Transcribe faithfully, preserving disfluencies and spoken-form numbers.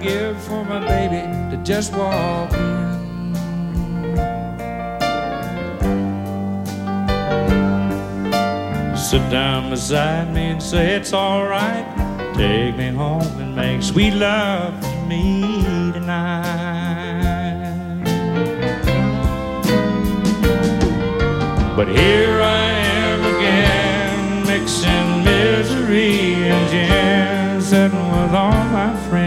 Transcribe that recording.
give for my baby to just walk in. Sit down beside me and say it's all right. Take me home and make sweet love to me tonight. But here I am again, mixing misery and gin, sitting with all my friends.